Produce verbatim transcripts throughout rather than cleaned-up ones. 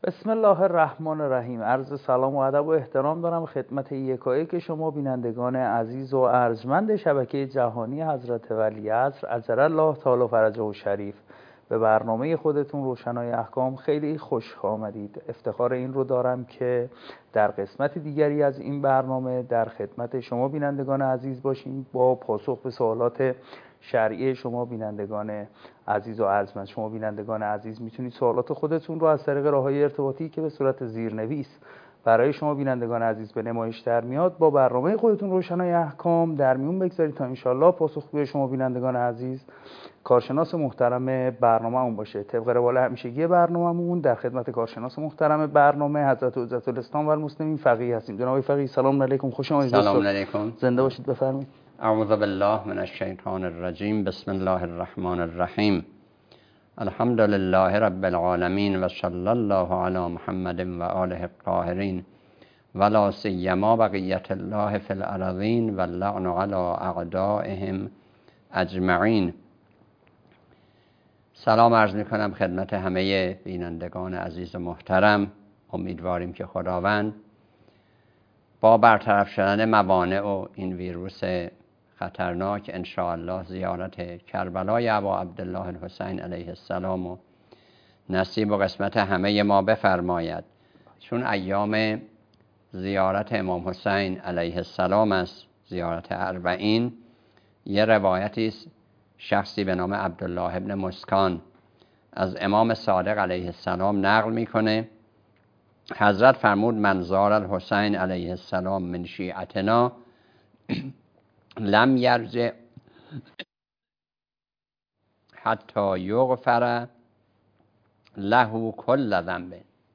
بسم الله الرحمن الرحیم. عرض سلام و ادب و احترام دارم خدمت یکایک شما بینندگان عزیز و ارجمند شبکه جهانی حضرت ولیعصر عجل الله تعالی فرجه و شریف. به برنامه خودتون روشنای احکام خیلی خوش آمدید. افتخار این رو دارم که در قسمت دیگری از این برنامه در خدمت شما بینندگان عزیز باشیم با پاسخ به سوالات شرعی شما بینندگان عزیز و ارجمند. شما بینندگان عزیز میتونید سوالات خودتون رو از طریق راههای ارتباطی که به صورت زیرنویس برای شما بینندگان عزیز به نمایش در میاد با برنامه خودتون روشنای احکام در میون بگذارید تا انشالله پاسخگوی شما بینندگان عزیز کارشناس محترم برنامه‌مون باشه. طبق روال همیشگی برنامه‌مون در خدمت کارشناس محترم برنامه حضرت حجت الاسلام و المسلمین فقیه هستیم. جناب فقیه سلام علیکم، خوش آمدید. سلام علیکم، زنده باشید. بفرمایید. اعوذ بالله من الشیطان الرجیم. بسم الله الرحمن الرحیم. الحمد لله رب العالمین و صلی الله علی محمد و آله الطاهرین ولا سیما بقیت الله فی الارضین و اللعن علی اعدائهم اجمعین. سلام عرض می کنم خدمت همه بینندگان عزیز و محترم. امیدواریم که خداوند با برطرف شدن موانع و این ویروس خطرناک ان شاء الله زیارت کربلای ابا عبدالله الحسین علیه السلام و نصیب و قسمت همه ما بفرماید. چون ایام زیارت امام حسین علیه السلام است، زیارت اربعین، یه روایتی است شخصی به نام عبدالله ابن مسکان از امام صادق علیه السلام نقل میکنه. حضرت فرمود من زار الحسین علیه السلام من شیعتنا لم یرجع حتی یغفر له کل ذنب.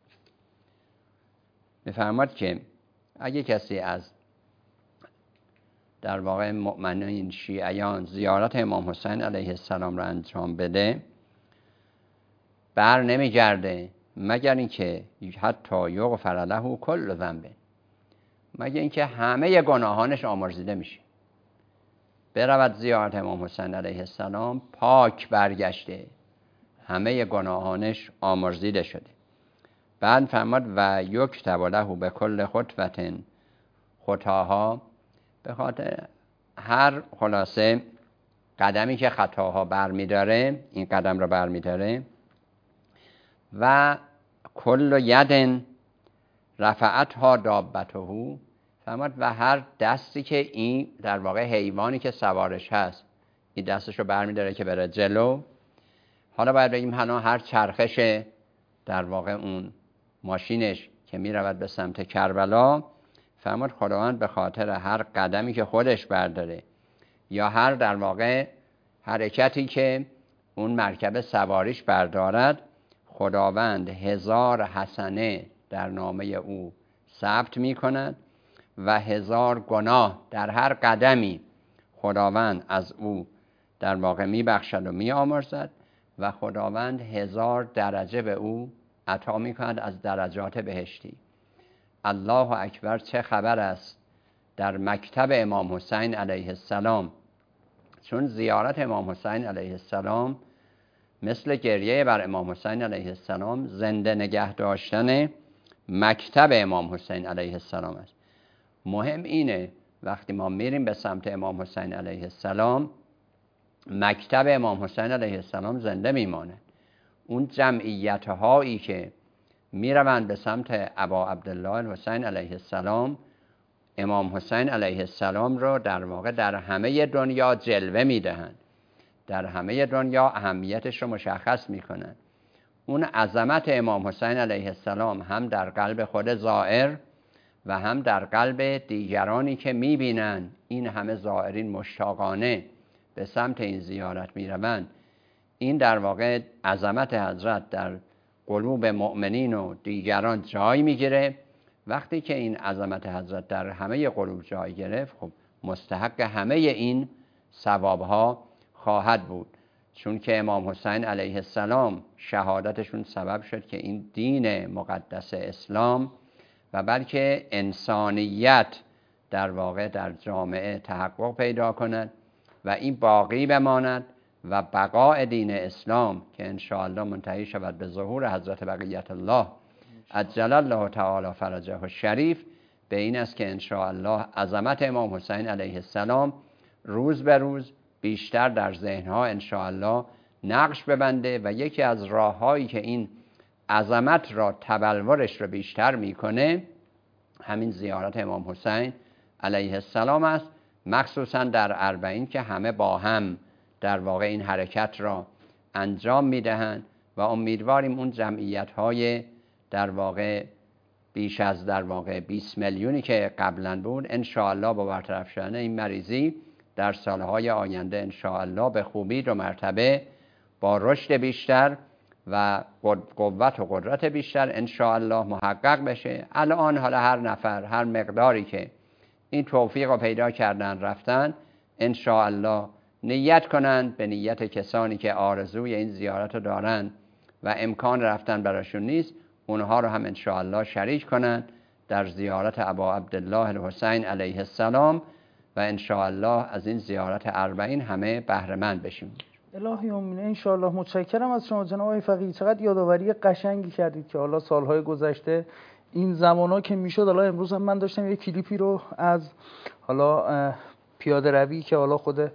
میفرماد که اگه کسی از در واقع مؤمنین شیعیان زیارت امام حسین علیه السلام را انجام بده، بر نمیگرده مگر اینکه حتی یغفر له کل ذنب، مگر اینکه همه گناهانش آمرزیده میشه. برود زیارت امام حسین علیه السلام پاک برگشته، همه گناهانش آمرزیده شده. بعد فرماد و یکتب له به کل خطوة خطاها، به خاطر هر خلاصه قدمی که خطاها برمیداره این قدم رو برمیداره، و کل ید رفعتها دابته، فرماد و هر دستی که این در واقع حیوانی که سوارش هست این دستش رو برمیداره که بره جلو. حالا باید بگیم حالا هر چرخش در واقع اون ماشینش که میرود به سمت کربلا، فرماد خداوند به خاطر هر قدمی که خودش برداره یا هر در واقع حرکتی که اون مرکب سواریش بردارد، خداوند هزار حسنه در نامه او ثبت می کند و هزار گناه در هر قدمی خداوند از او در واقع می بخشد و می آمرزد و خداوند هزار درجه به او عطا می کند از درجات بهشتی. الله اکبر، چه خبر است در مکتب امام حسین علیه السلام. چون زیارت امام حسین علیه السلام مثل گریه بر امام حسین علیه السلام زنده نگه داشتن مکتب امام حسین علیه السلام است. مهم اینه وقتی ما میریم به سمت امام حسین علیه السلام، مکتب امام حسین علیه السلام زنده میمانه. اون جمعیت هایی که میروند به سمت ابا عبدالله الحسین علیه السلام، امام حسین علیه السلام رو در واقع در همه دنیا جلوه میدهند، در همه دنیا اهمیتش رو مشخص میکنن. اون عظمت امام حسین علیه السلام هم در قلب خود زائر و هم در قلب دیگرانی که میبینن این همه زائرین مشتاقانه به سمت این زیارت میروند، این در واقع عظمت حضرت در قلوب مؤمنین و دیگران جای میگیره. وقتی که این عظمت حضرت در همه قلوب جای گرفت، خب مستحق همه این ثوابها خواهد بود. چون که امام حسین علیه السلام شهادتشون سبب شد که این دین مقدس اسلام و بلکه انسانیت در واقع در جامعه تحقق پیدا کند و این باقی بماند و بقاء دین اسلام که انشاءالله منتهی شود به ظهور حضرت بقیت الله عجل الله تعالی فرجه الشریف به این است که انشاءالله عظمت امام حسین علیه السلام روز به روز بیشتر در ذهنها انشاءالله نقش ببنده و یکی از راههایی که این عظمت را تبلورش را بیشتر میکنه همین زیارت امام حسین علیه السلام است، مخصوصا در اربعین که همه با هم در واقع این حرکت را انجام میدهند و امیدواریم اون جمعیت های در واقع بیش از در واقع بیست میلیونی که قبلا بود انشاءالله با برطرف شدن این مریضی در سالهای آینده انشاءالله به خوبی دو مرتبه با رشد بیشتر و قوت و قدرت بیشتر انشاءالله محقق بشه. الان حالا هر نفر هر مقداری که این توفیق رو پیدا کردن رفتن انشاءالله نیت کنند به نیت کسانی که آرزوی این زیارت رو دارن و امکان رفتن براشون نیست، اونها رو هم انشاءالله شریک کنند در زیارت ابا عبدالله الحسین علیه السلام و انشاءالله از این زیارت اربعین همه بهره مند بشیم. الهی امین. انشاءالله. متشکرم از شما جناب آقای فقیهی، چقدر یادآوری قشنگی کردید که حالا سالهای گذشته این زمانا که میشد، حالا امروز هم من داشتم یه کلیپی رو از حالا پیاده روی که حالا خود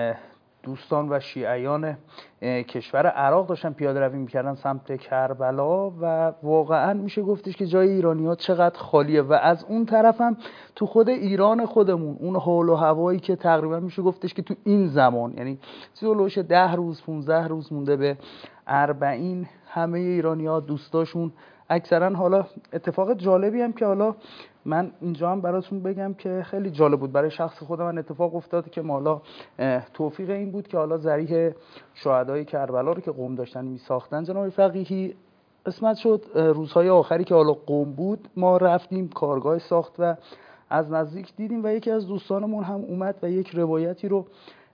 دوستان و شیعیان کشور عراق داشتن پیاده روی میکردن سمت کربلا و واقعا میشه گفتش که جای ایرانی ها چقدر خالیه و از اون طرف هم تو خود ایران خودمون اون حال و هوایی که تقریبا میشه گفتش که تو این زمان یعنی سیولوش ده روز پونزده روز مونده به اربعین همه ایرانی ها دوستاشون اکثرا. حالا اتفاق جالبی هم که حالا من اینجا هم براتون بگم که خیلی جالب بود برای شخص خودم، من اتفاق افتاد که حالا توفیق این بود که حالا ذریح شهدای کربلا رو که قم داشتن میساختن جناب فقیهی قسمت شد روزهای آخری که حالا قم بود ما رفتیم کارگاه ساخت و از نزدیک دیدیم و یکی از دوستانمون هم اومد و یک روایتی رو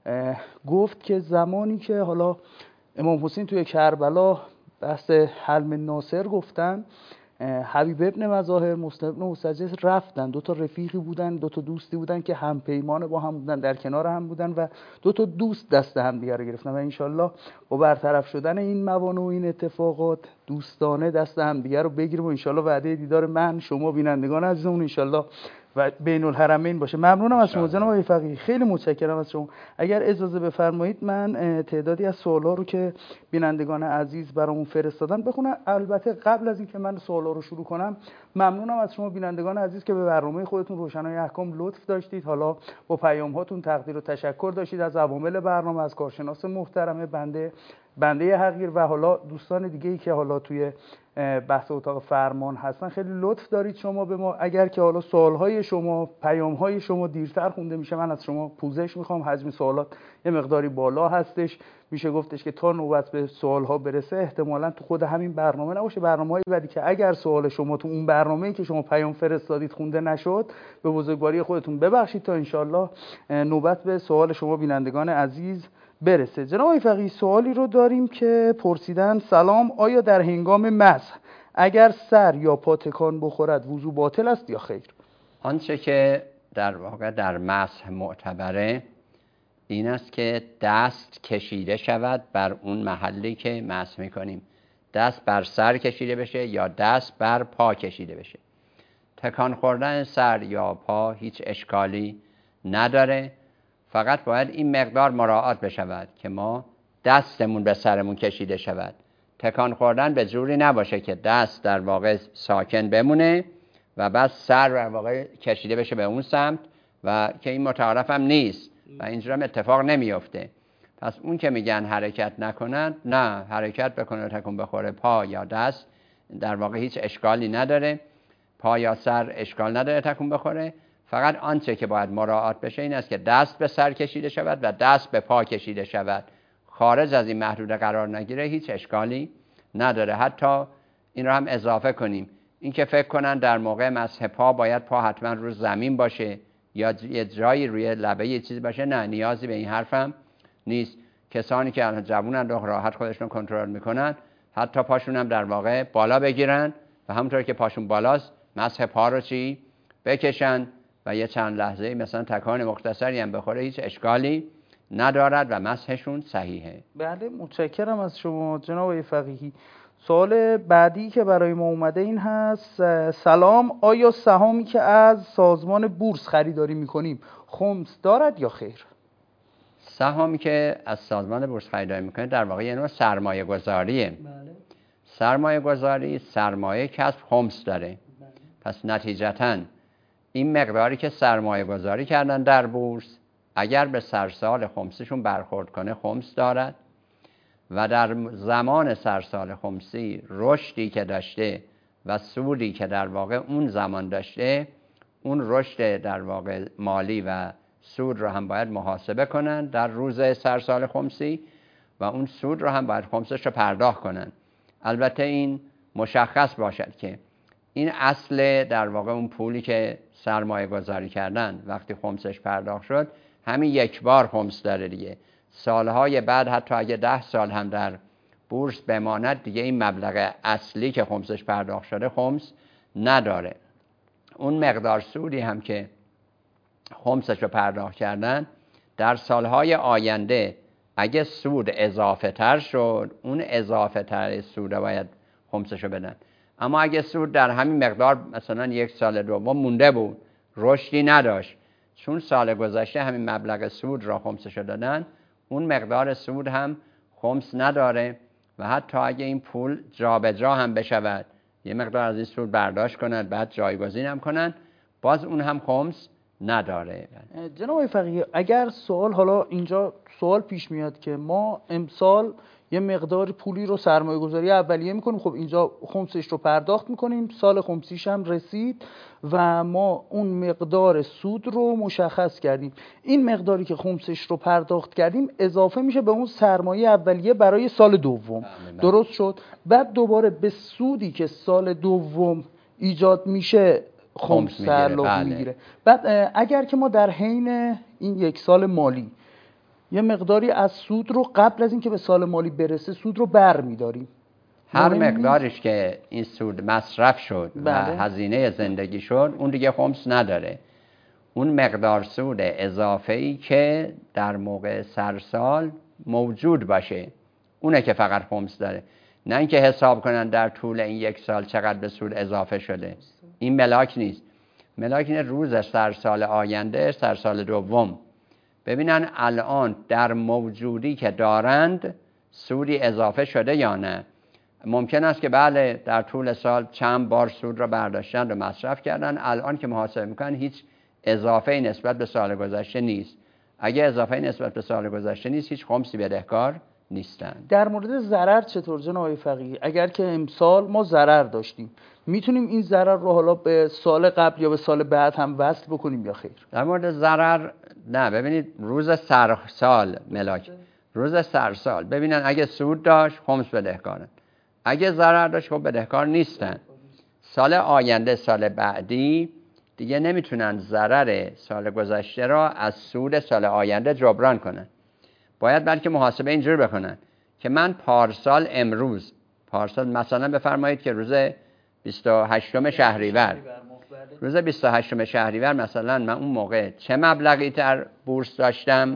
گفت که زمانی که حالا امام حسین توی کربلا بحث حلم ناصر گفتن، حبیب ابن مظاهر، مسلم ابن مسجد رفتن، دو تا رفیقی بودن، دو تا دوستی بودن که هم پیمان با هم بودن، در کنار هم بودن و دو تا دوست دست هم دیگه رو گرفتن و انشالله با برطرف شدن این موانع و این اتفاقات دوستانه دست هم دیگه رو بگیریم و انشالله وعده دیدار من شما بینندگان عزیزمون انشالله و بین الحرمین باشه. ممنونم از شما جناب آقای فقیهی، خیلی متشکرم از شما. اگر اجازه بفرمایید من تعدادی از سوالا رو که بینندگان عزیز برامون فرستادن بخونم. البته قبل از اینکه من سوالا رو شروع کنم ممنونم از شما بینندگان عزیز که به برنامه خودتون روشنای احکام لطف داشتید، حالا با پیام هاتون تقدیر و تشکر داشتید از عوامل برنامه، از کارشناس محترم بنده بنده حقیر و حالا دوستان دیگه ای که حالا توی بحث اتاق فرمان هستن. خیلی لطف دارید شما به ما. اگر که حالا سوالهای شما پیامهای شما دیرتر خونده میشه من از شما پوزش میخوام، حجم سوالات یه مقداری بالا هستش، میشه گفتش که تا نوبت به سوالها برسه احتمالاً تو خود همین برنامه نباشه، برنامه‌ای بعدی که اگر سوال شما تو اون برنامه‌ای که شما پیام فرستادید خونده نشد به بزرگواری خودتون ببخشید تا انشالله نوبت به سوال شما بینندگان عزیز برسه. جناب آقای فقیهی سوالی رو داریم که پرسیدن سلام، آیا در هنگام مسح اگر سر یا پا تکان بخورد وضو باطل است یا خیر؟ آنچه که در واقع در مسح معتبره این است که دست کشیده شود بر اون محلی که مسح میکنیم، دست بر سر کشیده بشه یا دست بر پا کشیده بشه. تکان خوردن سر یا پا هیچ اشکالی نداره، فقط باید این مقدار مراعات بشود که ما دستمون به سرمون کشیده شود. تکان خوردن به جوری نباشه که دست در واقع ساکن بمونه و بعد سر در واقع کشیده بشه به اون سمت و که این متعارف هم نیست و اینجور هم اتفاق نمیفته. پس اون که میگن حرکت نکنن، نه، حرکت بکنه، تکون بخوره پا یا دست در واقع هیچ اشکالی نداره، پا یا سر اشکال نداره تکون بخوره. فقط آنچه که باید مراعات بشه این است که دست به سر کشیده شود و دست به پا کشیده شود، خارج از این محدوده قرار نگیره هیچ اشکالی نداره. حتی این رو هم اضافه کنیم، این که فکر کنن در موقع مسح پا باید پا حتما رو زمین باشه یا یه جایی روی لبه یه چیزی باشه، نه، نیازی به این حرفم نیست. کسانی که الان جوونن و راحت خودشون کنترل میکنن حتی پاشون هم در واقع بالا بگیرن و همونطور که پاشون بالاست مسح پا رو چی بکشن و یه چند لحظه مثلا تکان مختصری هم بخوره هیچ اشکالی ندارد و مسحشون صحیحه. بله متشکرم از شما جناب آقای فقیهی. سوال بعدی که برای ما اومده این هست: سلام، آیا سهامی که از سازمان بورس خریداری میکنیم خمس دارد یا خیر؟ سهامی که از سازمان بورس خریداری میکنه در واقع یه نوع سرمایه گذاریه. بله. سرمایه گذاری سرمایه کسب خمس داره. بله. پس نتیجتاً این مقداری که سرمایه گذاری کردن در بورس اگر به سرسال خمسیشون برخورد کنه خمس دارد و در زمان سرسال خمسی رشدی که داشته و سودی که در واقع اون زمان داشته، اون رشد در واقع مالی و سود رو هم باید محاسبه کنن در روز سرسال خمسی و اون سود رو هم باید خمسش رو پرداخت کنن. البته این مشخص باشد که این اصل در واقع اون پولی که سرمایه گذاری کردن وقتی خمسش پرداخت شد همین یک بار خمس داره دیگه. سالهای بعد حتی اگه ده سال هم در بورس بماند دیگه این مبلغ اصلی که خمسش پرداخت شده خمس نداره. اون مقدار سودی هم که خمسش رو پرداخت کردن در سالهای آینده اگه سود اضافه تر شد اون اضافه تر سود باید خمسش رو بدن. اما اگه سود در همین مقدار مثلا یک سال دوم مونده بود رشدی نداشت، چون سال گذشته همین مبلغ سود را خمسش رو دادن، اون مقدار سود هم خمس نداره و حتی اگه این پول جابجا هم بشود یه مقدار از این سود برداشت کنند بعد جایگزین هم کنند باز اون هم خمس نداره. جناب فقیه، اگر سوال حالا اینجا سوال پیش میاد که ما امسال یه مقدار پولی رو سرمایه گذاری اولیه میکنیم، خب اینجا خمسش رو پرداخت میکنیم، سال خمسیش هم رسید و ما اون مقدار سود رو مشخص کردیم، این مقداری که خمسش رو پرداخت کردیم اضافه میشه به اون سرمایه اولیه برای سال دوم. درست شد؟ بعد دوباره به سودی که سال دوم ایجاد میشه خمس تعلق میگیره. بعد اگر که ما در حین این یک سال مالی یه مقداری از سود رو قبل از اینکه به سال مالی برسه سود رو بر می‌داریم، هر مقدارش که این سود مصرف شد بله. و هزینه زندگی شد اون دیگه خمس نداره. اون مقدار سود اضافه‌ای که در موقع سرسال موجود باشه اونه که فقط خمس داره، نه اینکه حساب کنن در طول این یک سال چقدر به سود اضافه شده. این ملاک نیست. ملاک اینه روز سرسال آینده، سرسال دوم، ببینن الان در موجودی که دارند سودی اضافه شده یا نه. ممکن است که بله در طول سال چند بار سود را برداشتن و مصرف کردن، الان که محاسبه میکنن هیچ اضافه نسبت به سال گذشته نیست. اگه اضافه نسبت به سال گذشته نیست هیچ خمسی بدهکار نیستن. در مورد ضرر چطور جناب فقیه؟ اگر که امسال ما ضرر داشتیم میتونیم این ضرر رو حالا به سال قبل یا به سال بعد هم وصل بکنیم یا خیر؟ در مورد ضرر نه. ببینید روز سرسال ملاک، روز سرسال ببینن اگه سود داشت خمس بدهکارن، اگه ضرر داشت خب بدهکار نیستن. سال آینده سال بعدی دیگه نمیتونن ضرر سال گذشته را از سود سال آینده جبران کنن. باید بلکه محاسبه اینجور بکنن که من پارسال امروز پارسال مثلا بفرمایید که روز بیست و هشتم شهریور روز بیست و هشتم شهریور مثلا من اون موقع چه مبلغی در بورس داشتم،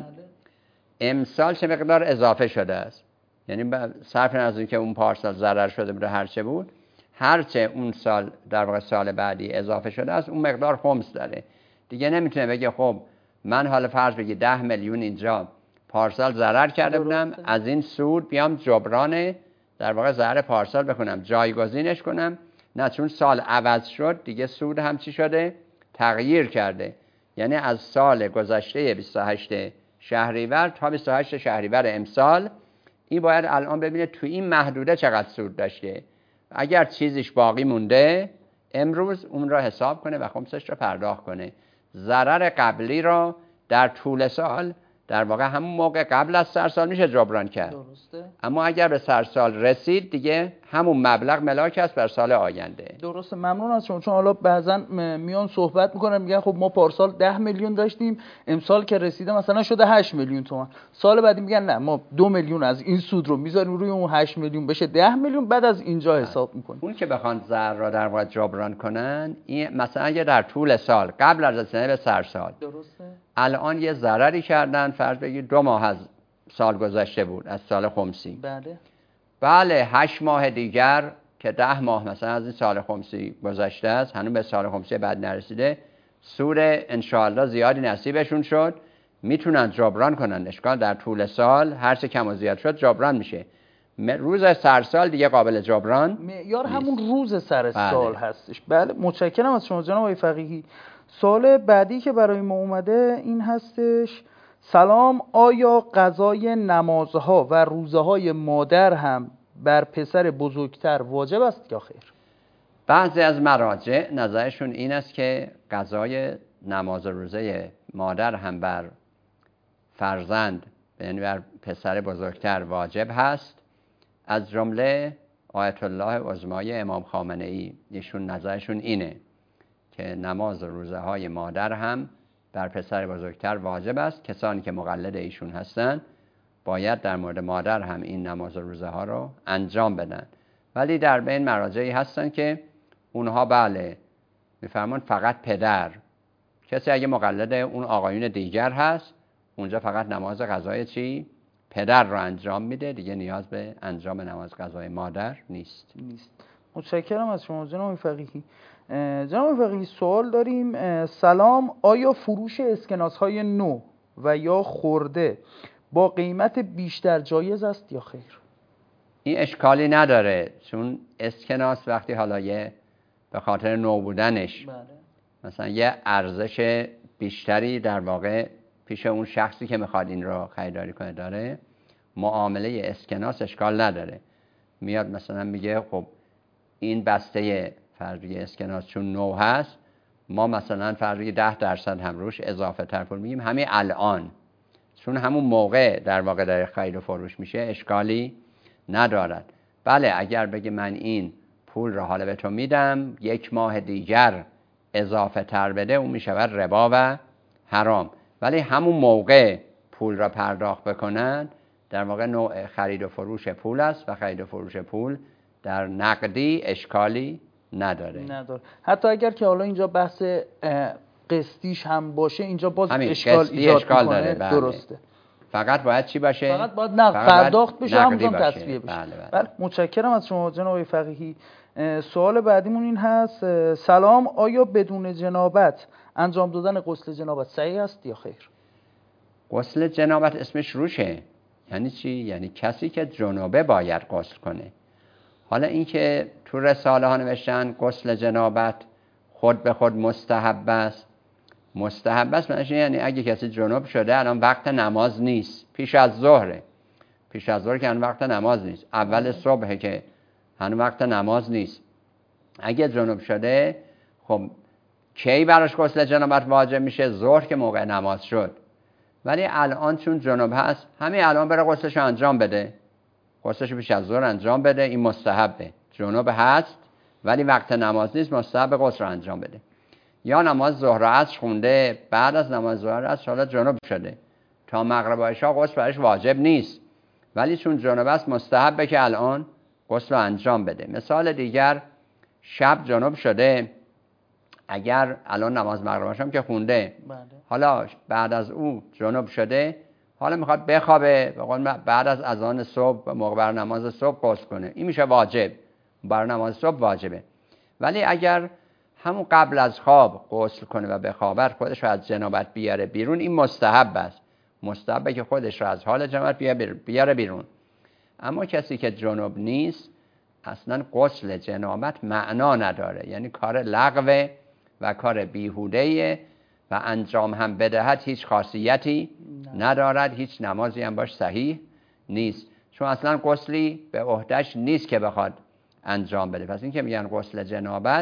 امسال چه مقدار اضافه شده است. یعنی صرف نظر که اون پارسال ضرر شده بود هر چه بود، هر چه اون سال در واقع سال بعدی اضافه شده است اون مقدار خمس داره. دیگه نمیتونه بگه خب من حالا فرض بگی ده میلیون اینجا پارسال ضرر کرده بودم، از این سود بیام جبران در واقع ضرر پارسال بکنم، جایگزینش کنم. نه، چون سال عوض شد دیگه سود هم چی شده؟ تغییر کرده. یعنی از سال گذشته بیست و هشتم شهریور تا بیست و هشتم شهریور امسال این باید الان ببینه تو این محدوده چقدر سود داشته. اگر چیزیش باقی مونده امروز اون را حساب کنه و خمسش را پرداخت کنه. ضرر قبلی را در طول سال در واقع همون موقع قبل از سرسال میشه جبران کرد. درسته. اما اگر به سرسال رسید دیگه همون مبلغ ملاک است بر سال آینده. درسته. ممنون از شما. چون حالا بعضن میان صحبت میکنن میگن خب ما پارسال ده میلیون داشتیم، امسال که رسیده مثلا شده هشت میلیون تومان، سال بعدی میگن نه ما دو میلیون از این سود رو میذاریم روی اون هشت میلیون بشه ده میلیون، بعد از اینجا حساب میکنیم. اون که بخوان ضرر را در واقع جبران کنن، این مثلا اگه در طول سال قبل از رسیدن به سرسال درسته الان یه ضرری کردن، فرض بگید دو ماه از سال گذشته بود از سال خمسی، بله، بله هشت ماه دیگر که ده ماه مثلا از این سال خمسی گذشته است، هنوز به سال خمسی بعد نرسیده، سور انشاءالله زیادی نصیبشون شد، میتونن جبران کنن. اشکال در طول سال هر چه کم و زیاد شد جبران میشه. روز سر سال دیگه قابل جبران معیار همون روز سر بله. سال هستش. بله متشکرم از شما جناب آقای فقیهی. سوال بعدی که برای ما اومده این هستش: سلام، آیا قضای نمازها و روزه‌های مادر هم بر پسر بزرگتر واجب است یا خیر؟ بعضی از مراجع نظرشون این است که قضای نماز و روزه مادر هم بر فرزند، یعنی بر پسر بزرگتر واجب هست. از جمله آیت الله عظمای امام خامنه‌ای، ایشون نظرشون اینه که نماز و روزه های مادر هم بر پسر بزرگتر واجب است. کسانی که مقلد ایشون هستن باید در مورد مادر هم این نماز و روزه ها رو انجام بدن. ولی در بین مراجعی هستن که اونها بله میفرمان فقط پدر، کسی اگه مقلد اون آقایون دیگر هست اونجا فقط نماز قضای چی؟ پدر رو انجام میده، دیگه نیاز به انجام نماز قضای مادر نیست. نیست. متشکرم از شما جناب فقیهی. جناب فقیهی سوال داریم: سلام، آیا فروش اسکناس های نو و یا خورده با قیمت بیشتر جایز است یا خیر؟ این اشکالی نداره، چون اسکناس وقتی حالا یه به خاطر نو بودنش بله. مثلا یه ارزش بیشتری در واقع پیش اون شخصی که میخواد این رو خریداری کنه داره، معامله اسکناس اشکال نداره. میاد مثلا میگه خب این بسته فرضی اسکناس چون نو هست، ما مثلا فرضی ده درصد هم روش اضافه تر پول میگیم همین الان، چون همون موقع در واقع در خرید و فروش میشه، اشکالی ندارد. بله اگر بگه من این پول رو حالا به تو میدم یک ماه دیگر اضافه تر بده، اون میشود ربا و حرام. ولی همون موقع پول را پرداخت بکنن در واقع نوع خرید و فروش پول است و خرید و فروش پول در نقدی اشکالی نداره. نداره. حتی اگر که حالا اینجا بحث قسطیش هم باشه، اینجا باز همین اشکال ایجاد اشکال میکنه. داره. بله. درسته. فقط باید چی باشه؟ فقط باید نقد پرداخت بشه، همون تصفیه بشه. بله بله. بله متشکرم از شما جناب فقیهی. سوال بعدیمون این هست: سلام، آیا بدون جنابت انجام دادن غسل جنابت صحیح است یا خیر؟ غسل جنابت اسمش روشه. یعنی چی؟ یعنی کسی که جنابه باید غسل کنه. حالا این که تو رساله ها نوشتن غسل جنابت خود به خود مستحب است، مستحب است معنیش یعنی اگه کسی جنوب شده الان وقت نماز نیست، پیش از ظهره، پیش از ظهر که هنوز وقت نماز نیست، اول صبح که هنوز وقت نماز نیست، اگه جنوب شده خب کی براش غسل جنابت واجب میشه؟ ظهر که موقع نماز شد. ولی الان چون جنوب هست همین الان بره غسلش انجام بده، غسلش پیش از ظهر انجام بده، این مستحبه. جنوب هست ولی وقت نماز نیست، مستحب غسل رو انجام بده. یا نماز ظهر و عصر خونده، بعد از نماز ظهر و عصر حالا جنوب شده، تا مغرب و عشا غسل برایش واجب نیست، ولی چون جنوب است مستحبه که الان غسل رو انجام بده. مثال دیگر، شب جنوب شده، اگر الان نماز مغرب عشا که خونده بله. حالا بعد از او جنوب شده، حالا میخواد بخوابه، بعد از اذان صبح موقع بر نماز صبح غسل کنه، این میشه واجب، بر نماز صبح واجبه. ولی اگر همون قبل از خواب غسل کنه و بخوابه، خودش رو از جنابت بیاره بیرون، این مستحب است، مستحبه که خودش رو از حال جنابت بیاره بیرون. اما کسی که جنوب نیست اصلا غسل جنابت معنا نداره، یعنی کار لغوه و کار بیهوده‌ایه و انجام هم بدهد هیچ خاصیتی ندارد، هیچ نمازی هم باش صحیح نیست، چون اصلا غسلی به عهده‌اش نیست که بخواد انجام بده. پس این که میگن غسل جنابت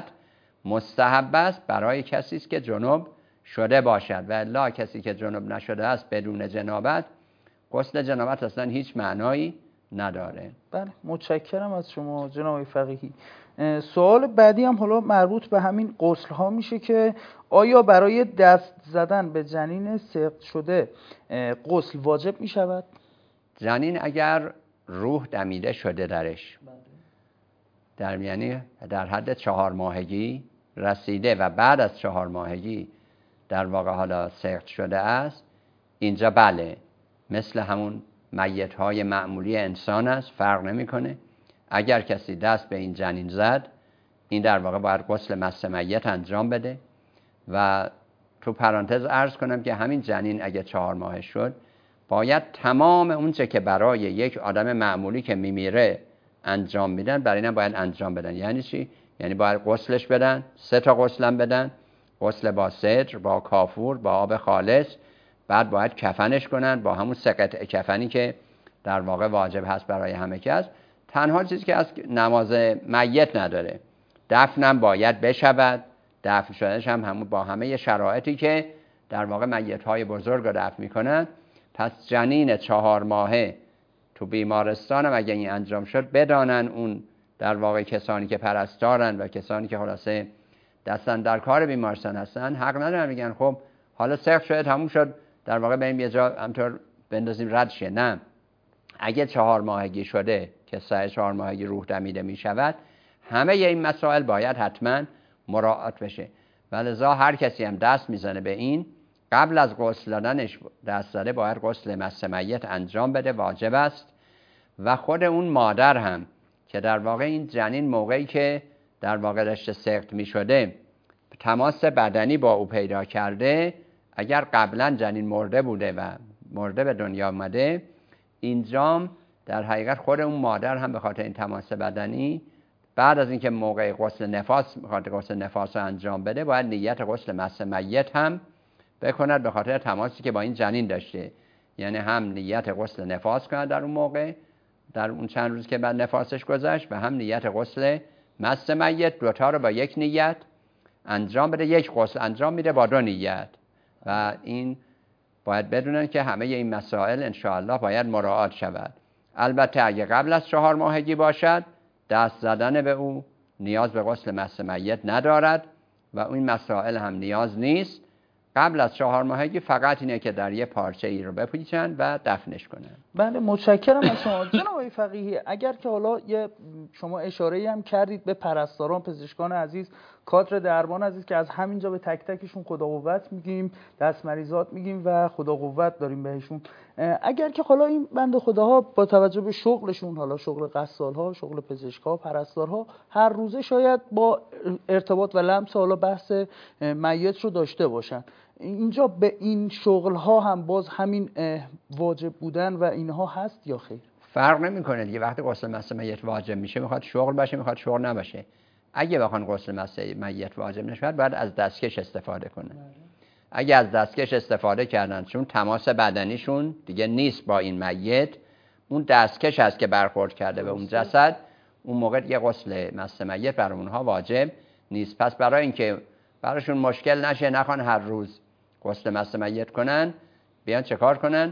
مستحب است برای کسی است که جنوب شده باشد، و الا کسی که جنوب نشده است بدون جنابت، غسل جنابت اصلا هیچ معنایی نداره. بله متشکرم از شما جناب فقیهی. سوال بعدی هم حالا مربوط به همین غسل ها میشه که آیا برای دست زدن به جنین سقط شده غسل واجب میشود؟ جنین اگر روح دمیده شده درش، در یعنی در حد چهار ماهگی رسیده و بعد از چهار ماهگی در واقع حالا سقط شده است، اینجا بله مثل همون میت های معمولی انسان است، فرق نمیکنه. اگر کسی دست به این جنین زد، این در واقع باید غسل مس میت انجام بده. و تو پرانتز عرض کنم که همین جنین اگه چهار ماه شد، باید تمام اونچه که برای یک آدم معمولی که میمیره انجام میدن، برای اینم باید انجام بدن. یعنی چی؟ یعنی باید غسلش بدن، سه تا غسلم بدن، غسل با سدر، با کافور، با آب خالص. بعد باید کفنش کنن با همون سه قطعه کفنی که در واقع واجب هست برای همه کس. تنها چیزی که از نماز میت نداره، دفنم باید بشود. دفن شدنش هم همون با همه شرایطی که در واقع میت‌های بزرگ رو دفن میکنن. پس جنین چهار ماهه تو بیمارستان هم اگه این انجام شد، بدانن اون در واقع کسانی که پرستارن و کسانی که خلاصه دستن در کار بیمارستان هستن، حق ندارن میگن خب حالا سخت شده تموم شد، در واقع بریم یه جا همطور بندازیم رد شه. نه، اگه چهار ماهگی شده که سه چهار ماهگی روح دمیده میشود، همه این مسائل باید حتما مراعات بشه. ولذا هر کسی هم دست میزنه به این، قبل از غسل دادنش دست زده باید غسل مس میت انجام بده، واجب است. و خود اون مادر هم که در واقع این جنین موقعی که در واقع رشته سقط می شده تماس بدنی با او پیدا کرده، اگر قبلا جنین مرده بوده و مرده به دنیا آمده، اینجام در حقیقت خود اون مادر هم به خاطر این تماس بدنی بعد از اینکه موقع غسل نفاس میخواد غسل نفاس رو انجام بده، باید نیت غسل مس میت هم بکند به خاطر تماسی که با این جنین داشته. یعنی هم نیت غسل نفاس کند در اون موقع، در اون چند روز که بعد نفاسش گذشت، و هم نیت غسل مس میت، دوتا رو با یک نیت انجام بده. یک غسل انجام میده با دو نیت. و این باید بدونن که همه این مسائل انشاءالله باید مراعات شود. البته اگه قبل از چهار ماهگی باشد، دست زدن به او نیاز به غسل مس میت ندارد و این مسائل هم نیاز نیست. قبل از چهار ماهگی فقط اینه که در یه پارچه ای رو بپیچن و دفنش کنن. بله، متشکرم از شما جناب فقیهی. اگر که حالا یه شما اشاره‌ای هم کردید به پرستاران، پزشکان عزیز، کادر درمان عزیز که از همینجا به تک تکشون خدا قوت میگیم، دست مریضات میگیم و خدا قوت داریم بهشون. اگر که حالا این بنده خداها با توجه به شغلشون، حالا شغل غسال‌ها، شغل پزشک‌ها، پرستارها، هر روزه شاید با ارتباط و لمس حالا بحث میت رو داشته باشن، اینجا به این شغل ها هم باز همین واجب بودن و اینها هست یا خیر؟ فرق نمیکنه دیگه. وقتی غسل مس میت واجب میشه، میخواد شغل باشه میخواد شغل نباشه. اگه بخوان غسل مس میت واجب نشه، باید از دستکش استفاده کنن. اگه از دستکش استفاده کردن، چون تماس بدنیشون دیگه نیست با این میت، اون دستکش هست که برخورد کرده به اون جسد، اون موقع دیگه غسل مس میت برای اونها واجب نیست. پس برای اینکه براشون مشکل نشه، نخوان هر روز غسل مس میت کنن، بیان چه کار کنن؟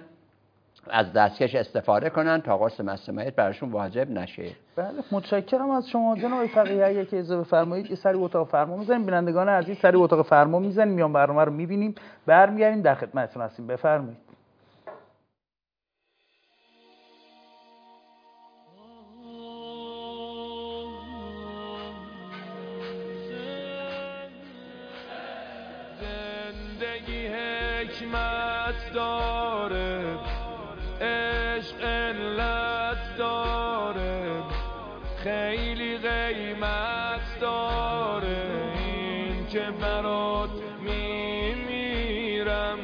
از دستکش استفاده کنن تا غسل مس میت براشون واجب نشه. بله، متشکرم از شما جناب فقیه. اگه که اجازه بفرمایید یه سری اتاق فرمان میزنیم، بینندگان عزیز سری اتاق فرمان میزنیم، میان برنامه رو میبینیم، برمیگردیم در خدمتتون هستیم. بفرمایید. زندگی حکمت داره، عشق علت داره، خیلی قیمت داره، این که برات میمیرم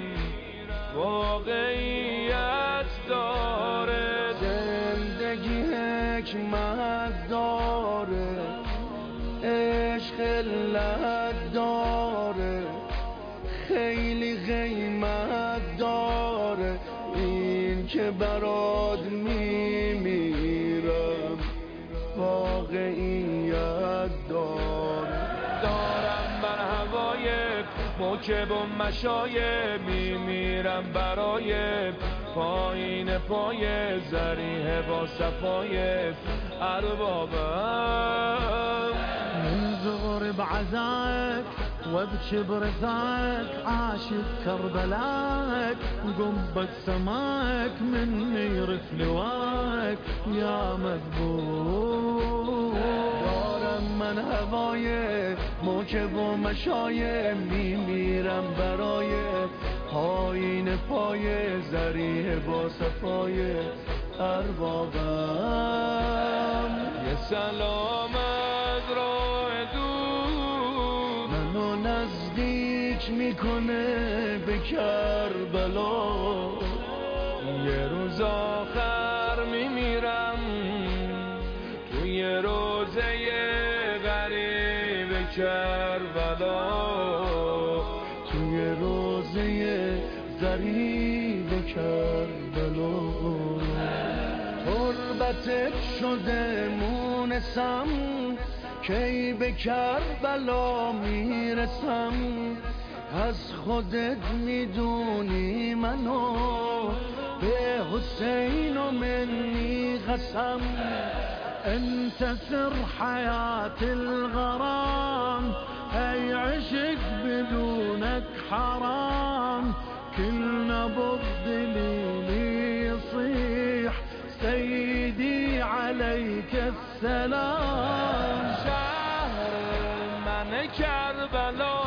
واقعیت داره. زندگی حکمت داره، عشق علت داره، خیلی قیمت داره، این که برات میمیرم واقعیت داره. دارم بر هوای موکب و مشایه، میمیرم برای پایین پای زریح با صفای اربابم. منظور بعزاك وابكي برثاك، عاشق كربلاك وقنبة سماك، مني يرث لواك يا مذبوح. دارم من هوای موکب و مشایه، میمیرم برای پایین پای زریح با صفای اربابم. یه سلامت راه دور منو نزدیک میکنه به کربلا. یه روز آخر میمیرم توی روزه غریب کربلا، توی روزه غریب کربلا. تربتت شده مونسم کی به کربلا میرسم. از خودت میدونی منو به حسین و منی قسم. انتصر حياة الغرام هي عشق بدونك حرام. كل نبض دليلي يصيح سيدي عليك السلام. شهر من کربلا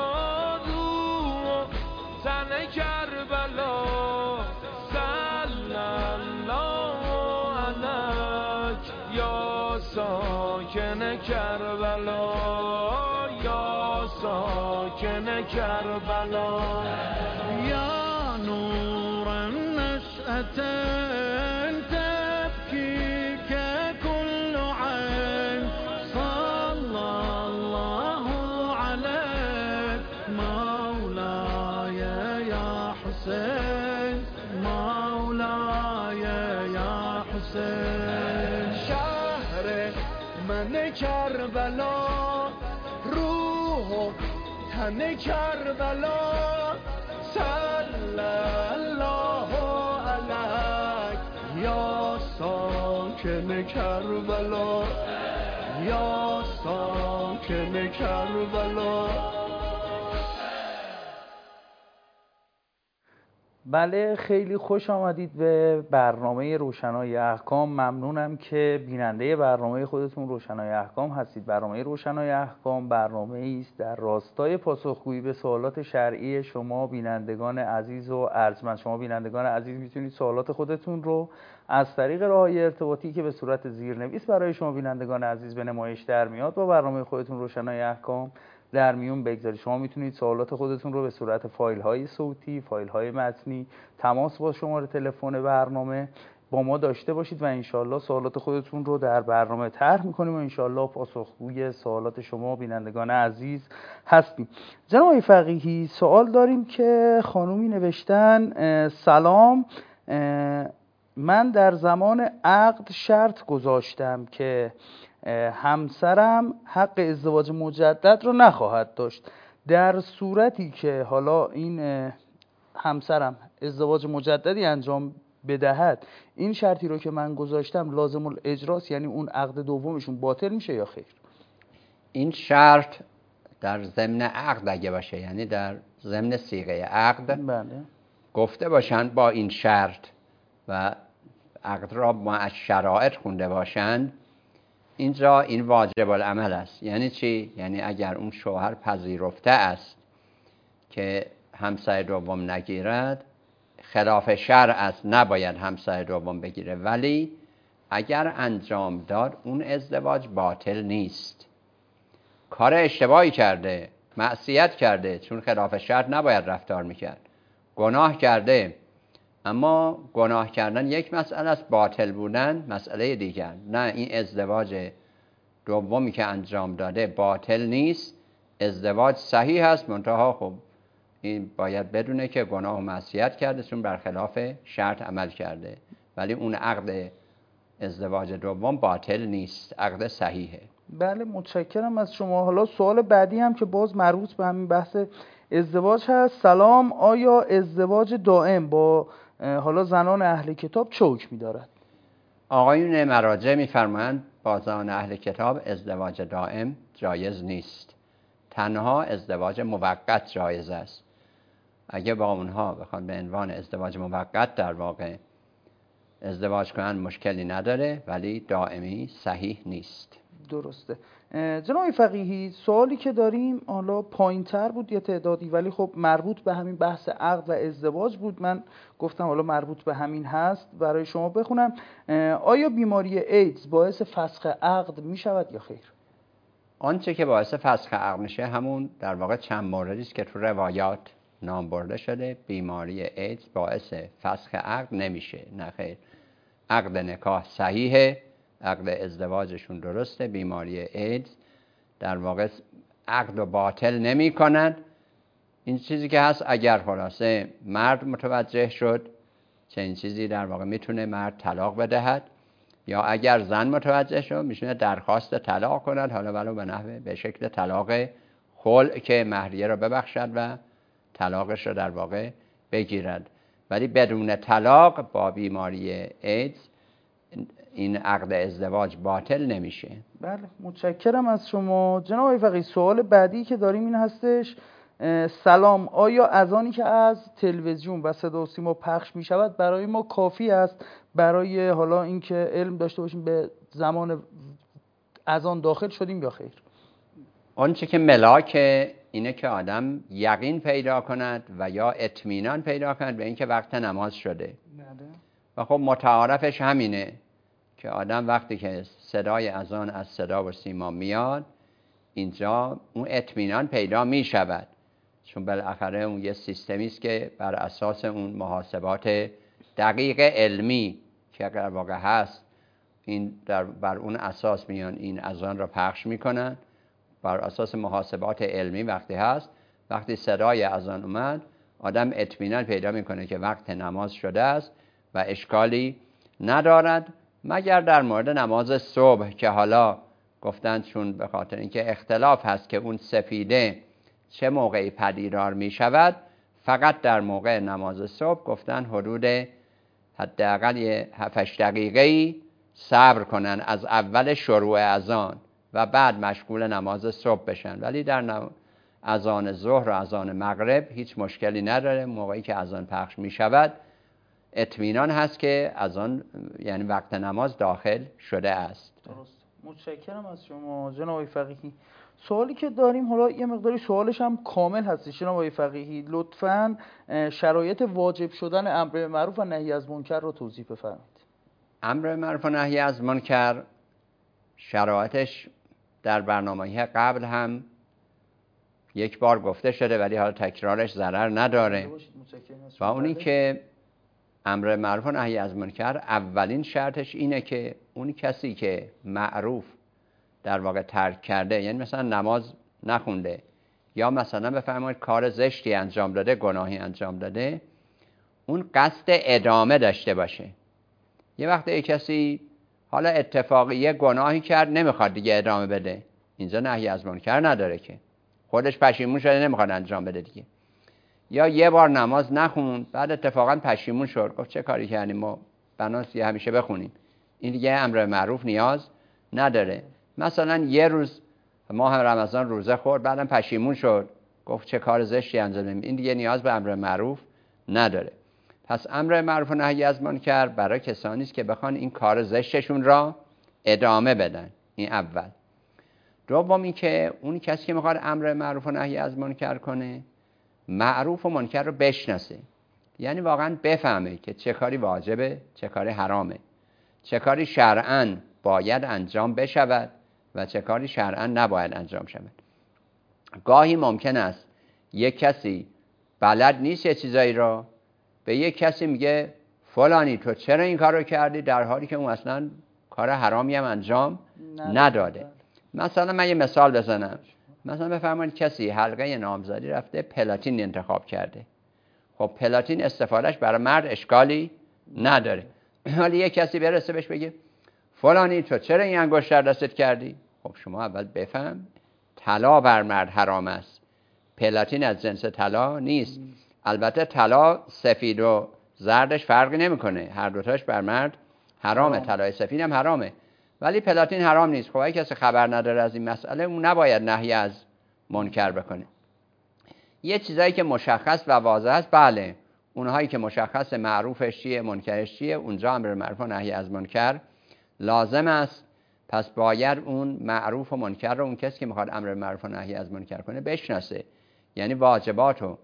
رو زن کربلا، صلی الله علیک یا ساکن کربلا، یا ساکن کربلا. يا نور النشأة تبكي ككل عين. صلى الله عليك مولاي يا حسين، مولاي يا حسين. شهر من کربلا، روح و تن کربلا. صلی الله علیک یا ساکن کربلا، یا ساکن کربلا. بله، خیلی خوش آمدید به برنامه روشنای احکام. ممنونم که بیننده برنامه خودتون روشنای احکام هستید. برنامه روشنای احکام برنامه است در راستای پاسخگویی به سوالات شرعی شما بینندگان عزیز و ارجمند. شما بینندگان عزیز میتونید سوالات خودتون رو از طریق راه‌های ارتباطی که به صورت زیرنویس برای شما بینندگان عزیز به نمایش در میاد با برنامه خودتون روشنای احکام در میون بگذارید. شما میتونید سوالات خودتون رو به صورت فایل های صوتی، فایل های متنی، تماس با شماره تلفن برنامه با ما داشته باشید و انشالله سوالات خودتون رو در برنامه طرح میکنیم و انشالله پاسخگوی سوالات شما بینندگان عزیز هستیم. جناب آقای فقیهی، سوال داریم که خانومی نوشتن سلام، من در زمان عقد شرط گذاشتم که همسرم حق ازدواج مجدد رو نخواهد داشت. در صورتی که حالا این همسرم ازدواج مجددی انجام بدهد، این شرطی رو که من گذاشتم لازم الاجراست، یعنی اون عقد دومشون باطل میشه یا خیر؟ این شرط در ضمن عقد اگه باشه، یعنی در ضمن صیغه عقد، بله، گفته باشند با این شرط و عقد را با شرایط خونده باشند، اینجا این واجب العمل است. یعنی چی؟ یعنی اگر اون شوهر پذیرفته است که همسر دوم نگیرد، خلاف شرع است، نباید همسر دوم بگیره، ولی اگر انجام داد اون ازدواج باطل نیست. کار اشتباهی کرده، معصیت کرده، چون خلاف شرع نباید رفتار میکرد، گناه کرده، اما گناه کردن یک مسئله است، باطل بودن مسئله دیگر. نه، این ازدواج دومی که انجام داده باطل نیست، ازدواج صحیح است، منتها خب این باید بدونه که گناه و معصیت کرده چون برخلاف شرط عمل کرده، ولی اون عقد ازدواج دوم باطل نیست، عقد صحیحه. بله، متشکرم از شما. حالا سوال بعدی هم که باز مربوط به همین بحث ازدواج هست. سلام، آیا ازدواج دائم با حالا زنان اهل کتاب چه حکمی دارد؟ آقایون مراجع می‌فرمایند با زنان اهل کتاب ازدواج دائم جایز نیست، تنها ازدواج موقت جایز است. اگه با اونها بخواد به عنوان ازدواج موقت در واقع ازدواج کنن مشکلی نداره، ولی دائمی صحیح نیست. درسته. جناب فقیهی، سوالی که داریم حالا پایین‌تر بود یه تعدادی، ولی خب مربوط به همین بحث عقد و ازدواج بود. من گفتم حالا مربوط به همین هست برای شما بخونم. آیا بیماری ایدز باعث فسخ عقد می شود یا خیر؟ آنچه که باعث فسخ عقد میشه همون در واقع چند موردی است که تو روایات نام برده شده. بیماری ایدز باعث فسخ عقد نمیشه، نه خیر. عقد نکاح صحیحه، عقد ازدواجشون درسته. بیماری ایدز در واقع عقد رو باطل نمی کند. این چیزی که هست اگر خلاصه مرد متوجه شد چه این چیزی در واقع میتونه مرد طلاق بدهد، یا اگر زن متوجه شد میتونه درخواست طلاق کند، حالا ولو به نحوه به شکل طلاق خلع که مهریه رو ببخشد و طلاقش رو در واقع بگیرد. ولی بدون طلاق با بیماری ایدز این عقد ازدواج باطل نمیشه. بله، متشکرم از شما جناب فقیه. سوال بعدی که داریم این هستش: سلام، آیا اذانی که از تلویزیون و صدا و سیما پخش می شود برای ما کافی است برای حالا اینکه علم داشته باشیم به زمان اذان داخل شدیم یا خیر؟ آنچه که ملاک اینه که آدم یقین پیدا کند و یا اطمینان پیدا کند به اینکه وقت نماز شده. و خب متعارفش همینه که آدم وقتی که صدای اذان از صدا و سیما میاد اینجا اون اطمینان پیدا می شود، چون بالاخره اون یه سیستمی است که بر اساس اون محاسبات دقیق علمی که در واقع هست این در بر اون اساس میان این اذان را پخش میکنن. بر اساس محاسبات علمی وقتی هست، وقتی صدای اذان اومد آدم اطمینان پیدا میکنه که وقت نماز شده است و اشکالی ندارد، مگر در مورد نماز صبح که حالا گفتن چون به خاطر اینکه اختلاف هست که اون سفیده چه موقعی پدیدار می شود، فقط در موقع نماز صبح گفتن حدود حداقل هفت دقیقه‌ای صبر کنن از اول شروع اذان و بعد مشغول نماز صبح بشن. ولی در نم... اذان ظهر و اذان مغرب هیچ مشکلی نداره. موقعی که اذان پخش می شود اطمینان هست که اذان یعنی وقت نماز داخل شده است. درست. متشکرم از شما جناب فقیهی. سوالی که داریم حالا یه مقداری سوالش هم کامل هست جناب فقیهی، لطفاً شرایط واجب شدن امر معروف و نهی از منکر رو توضیح بفرمایید. امر معروف و نهی از منکر شرایطش در برنامه‌های قبل هم یک بار گفته شده ولی حالا تکرارش ضرر نداره. و اونی که امر معروف و نهی از منکر اولین شرطش اینه که اون کسی که معروف در واقع ترک کرده، یعنی مثلا نماز نخونده یا مثلا بفرمایید کار زشتی انجام داده، گناهی انجام داده، اون قصد ادامه داشته باشه. یه وقت یک کسی حالا اتفاقی یه گناهی کرد نمیخواد دیگه ادامه بده، اینجا نهی از منکر نداره که خودش پشیمون شده نمیخواد انجام بده دیگه. یا یه بار نماز نخوند بعد اتفاقا پشیمون شد، گفت چه کاری کردیم، ما بناس یه همیشه بخونیم، این دیگه امر معروف نیاز نداره. مثلا یه روز ماه رمضان روزه خورد بعدم پشیمون شد، گفت چه کار زشتی انجام دادیم، این دیگه نیاز به امر معروف نداره. پس امر معروف و نهی از منکر برای کسانی است که بخوان این کار زشتشون را ادامه بدن. این اول. دوم این که اون کسی که میخواد امر معروف و نهی از منکر کنه معروف و منکر رو بشناسه، یعنی واقعا بفهمه که چه کاری واجبه، چه کاری حرامه، چه کاری شرعاً باید انجام بشود و چه کاری شرعاً نباید انجام شود. گاهی ممکن است یک کسی بلد نیست یه چیزایی رو به یک کسی میگه فلانی تو چرا این کار رو کردی، در حالی که اون اصلا کار حرامی هم انجام نداده. مثلا من یه مثال بزنم، مثلا بفرمایید کسی حلقه نامزدی رفته پلاتین انتخاب کرده. خب پلاتین استفادهش برای مرد اشکالی نداره، ولی یک کسی برسه بهش بگه فلانی تو چرا این انگشت در دستت کردی، خب شما اول بفهم طلا بر مرد حرام است، پلاتین از جنس طلا نیست. البته طلا سفید و زردش فرقی نمیکنه، هر دوتاش بر مرد حرامه، طلای سفید هم حرامه، ولی پلاتین حرام نیست. خب اگه کسی خبر نداره از این مسئله اون نباید نهی از منکر بکنه. یه چیزایی که مشخص و واضح است، بله اونهایی که مشخص معروفش چیه منکرش چیه اونجا امر معروف و نهی از منکر لازم است. پس باید اون معروف و منکر رو اون کسی که میخواد امر معروف و نهی از منکر کنه بشناسه، یعنی واجبات و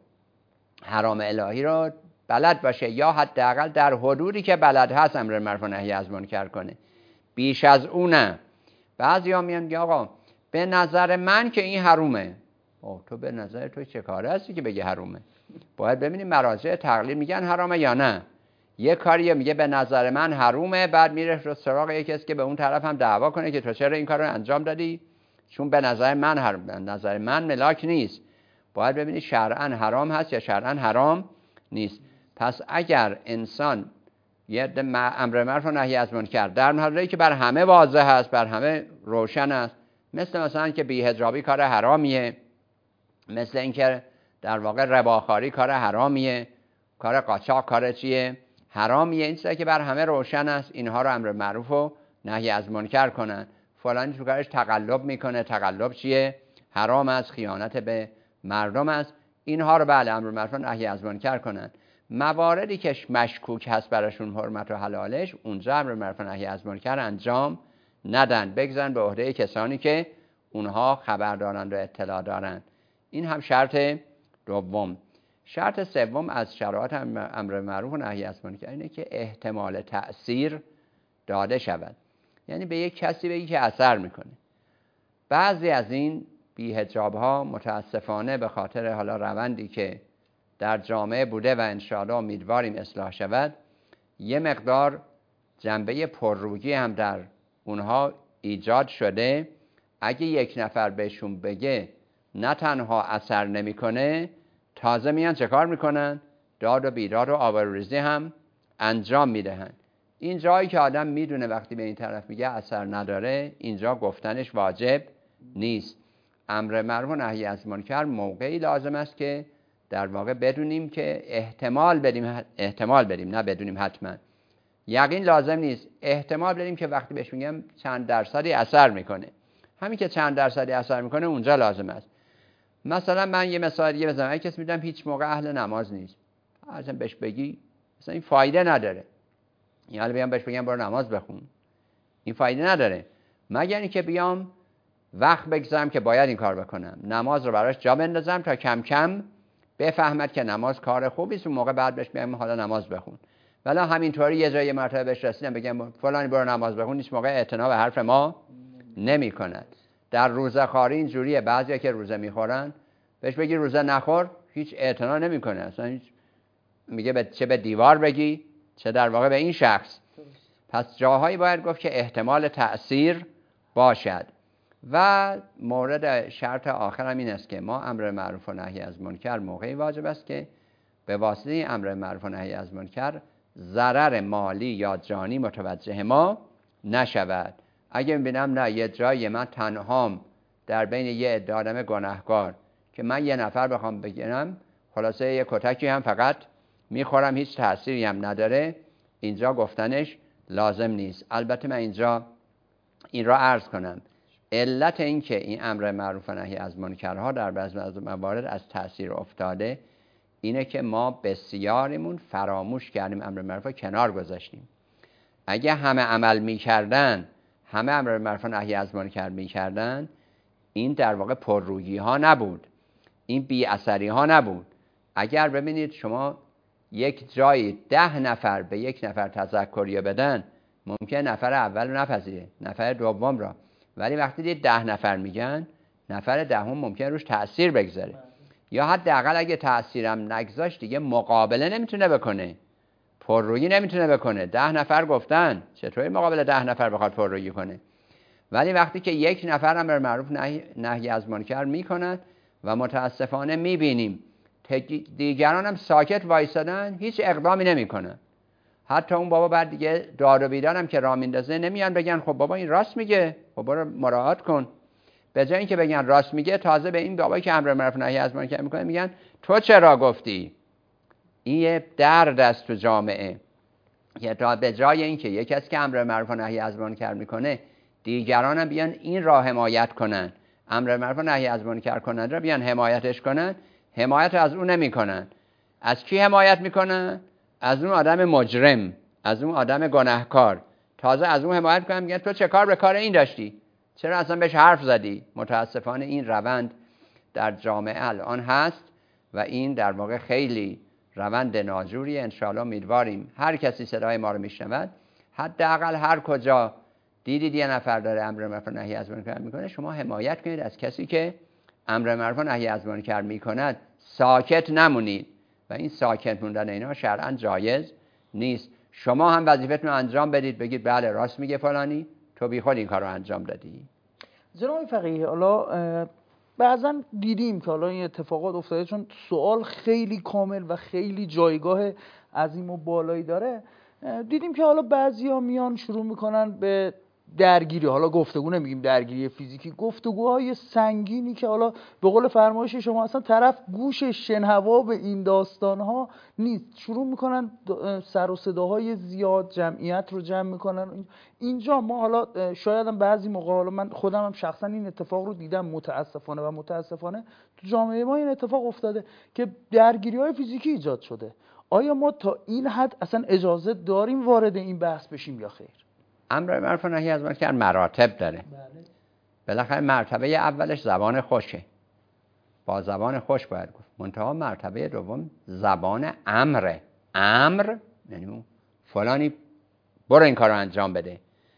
حرام الهی رو بلد باشه، یا حداقل در حدودی که بلد هست امر معروف و نهی از منکر کنه، بیش از اونه. بعضیا میان میگن آقا به نظر من که این حرومه. اوه تو به نظر تو چه کاره هستی که بگی حرومه؟ باید ببینیم مراجع تقلید میگن حرامه یا نه. یه کاریه میگه به نظر من حرومه، بعد میره رو سراغ یکی کسی که به اون طرف هم دعوا کنه که تو چرا این کار رو انجام دادی؟ چون به نظر من حرام، به نظر من ملاک نیست. باید ببینی شرعاً حرام هست یا شرعاً حرام نیست. پس اگر انسان یه امر معروف و نهی از منکر در حالی که بر همه واضح است، بر همه روشن است، مثل مثلا که بی‌حجابی کار حرامیه، مثل اینکه در واقع رباخواری کار حرامیه، کار قاچاق کار چیه؟ حرامیه. این چیزایی که بر همه روشن است، اینها رو امر معروف و نهی از منکر کنن. فلانی تو کارش تقلب میکنه، تقلب چیه؟ حرام است، خیانت به مردم است. اینها رو بله امر معروف و نهی از منکر کنن. مواردی که مشکوک هست براشون حرمت و حلالش، اونجا امر معروف و نهی از منکر انجام ندن، بگذارن به عهده کسانی که اونها خبر دارند و اطلاع دارند. این هم شرط دوم. شرط سوم از شرایط امر معروف و نهی از منکر اینه که احتمال تأثیر داده شود، یعنی به یک کسی بگی که اثر میکنه. بعضی از این بی‌حجاب ها متاسفانه به خاطر حالا روندی که در جامعه بوده و انشاءالله امیدواریم اصلاح شود، یه مقدار جنبه پررویی هم در اونها ایجاد شده. اگه یک نفر بهشون بگه نه تنها اثر نمیکنه، تازه میان چه کار میکنن؟ داد و بیداد و آوارریزی هم انجام میدهن. این جایی که آدم میدونه وقتی به این طرف میگه اثر نداره، اینجا گفتنش واجب نیست. امر معروف و نهی از منکر موقعی لازم است که در واقع بدونیم که احتمال بدیم، احتمال بدیم نه بدونیم حتما، یقین لازم نیست، احتمال بدیم که وقتی بهش میگم چند درصدی اثر میکنه، همین که چند درصدی اثر میکنه اونجا لازم است. مثلا من یه مثال دیگه بزنم، اگه کسی میدونم هیچ موقع اهل نماز نیست، اصلا بهش بگی مثلا این فایده نداره، یعنی بیام بهش بگم برو نماز بخون، این فایده نداره، مگر اینکه بیام وقت بگذارم که باید این کار بکنم، نماز رو براش جا بندازم تا کم کم بفهمد که نماز کار خوبی است، اون موقع بعد بهش میگم حالا نماز بخون. ولی همینطوری یه جای مرتبه بهش رسیدم بگم فلانی برو نماز بخون، هیچ موقع اعتنا به حرف ما نمی‌کند. در روزه خواری اینجوریه، بعضیا که روزه میخورن بهش بگی روزه نخور، هیچ اعتنا نمیکنه، اصلا هیچ، میگه به چه به دیوار بگی چه در واقع به این شخص. پس جاهایی باید گفت که احتمال تأثیر باشد. و مورد شرط آخر هم این است که ما امر معروف و نهی از منکر موقعی واجب است که به واسطه امر معروف و نهی از منکر ضرر مالی یا جانی متوجه ما نشود. اگه میبینم نه یه جایی من تنهام در بین یه عده آدم گناهکار که من یه نفر بخوام بگیرم خلاصه یه کتکی هم فقط میخورم هیچ تأثیری هم نداره، اینجا گفتنش لازم نیست. البته من اینجا این را عرض کنم، علت این که این امر معروف و نهی از منکرها در بعضی از موارد از تأثیر افتاده اینه که ما بسیاریمون فراموش کردیم، امر معروف رو کنار گذاشتیم. اگه همه عمل میکردن، همه امر معروف و نهی از منکر میکردن، این در واقع پررویی ها نبود، این بی اثری ها نبود. اگر ببینید شما یک جایی ده نفر به یک نفر تذکری بدن، ممکن نفر اول رو نپذیره، نفر دوم را، ولی وقتی دید ده نفر میگن، نفر دهم ممکن روش تأثیر بگذاره، یا حداقل اگه تأثیرم نگذاشت دیگه مقابله نمیتونه بکنه، پررویی نمیتونه بکنه. ده نفر گفتن، چطوری مقابل ده نفر بخواد پررویی کنه؟ ولی وقتی که یک نفر امر معروف نهی, نهی از منکر میکنن و متاسفانه میبینیم دیگران هم ساکت وایسادن، هیچ اقدامی نمیکنن، حتی اون بابا بعد دیگه داد و بیداد هم که راه میندازه نمیان بگن خب بابا این راست میگه، خب برو مراعات کن. به جای اینکه بگن راست میگه، تازه به این بابایی که امر معروف نهی از منکر میکنه میگن تو چرا گفتی؟ این یه درد است تو جامعه که تا به جای اینکه یک کسی که امر معروف نهی از منکر میکنه دیگران هم بیان این راه حمایت کنن، امر معروف نهی از منکر کنن را بیان حمایتش کنن، حمایت از اون نمیکنن. از کی حمایت میکنن؟ از اون آدم مجرم، از اون آدم گناهکار. تازه از اون حمایت کنن، میگن تو چه کار به کار این داشتی، چرا اصلا بهش حرف زدی. متاسفانه این روند در جامعه الان هست و این در واقع خیلی روند ناجوریه. انشاءالله امیدواریم هر کسی صدای ما رو میشنود، حداقل هر کجا دیدید یه نفر داره امر معروف و نهی از منکر میکنه، شما حمایت کنید از کسی که امر معروف و نهی از منکر میکند. ساکت نمونید و این ساکت موندن اینا شرعاً جایز نیست. شما هم وظیفتون رو انجام بدید، بگید بله راست میگه فلانی، تو بیخود این کار رو انجام دادی. جناب فقیه، حالا بعضا دیدیم که حالا این اتفاقات افتاده، چون سوال خیلی کامل و خیلی جایگاه عظیم و بالایی داره، دیدیم که حالا بعضیا میان شروع میکنن به درگیری، حالا گفتگو نمیگیم درگیری فیزیکی، گفتگوهای سنگینی که حالا به قول فرمایش شما اصلا طرف گوشش شنوا به این داستانها نیست، شروع میکنن سر و صداهای زیاد، جمعیت رو جمع میکنن. اینجا ما حالا شاید هم بعضی موقع، حالا من خودم هم شخصا این اتفاق رو دیدم متاسفانه و متاسفانه تو جامعه ما این اتفاق افتاده که درگیری‌های فیزیکی ایجاد شده. آیا ما تا این حد اصلا اجازه داریم وارد این بحث بشیم یا خیر؟ امر معروف و نهی از منکر مراتب داره. بله. بالاخره مرتبه اولش زبان خوشه، با زبان خوش باید گفت. منتها مرتبه دوم زبان امره. امر یعنی فلانی برو این کار رو انجام بده.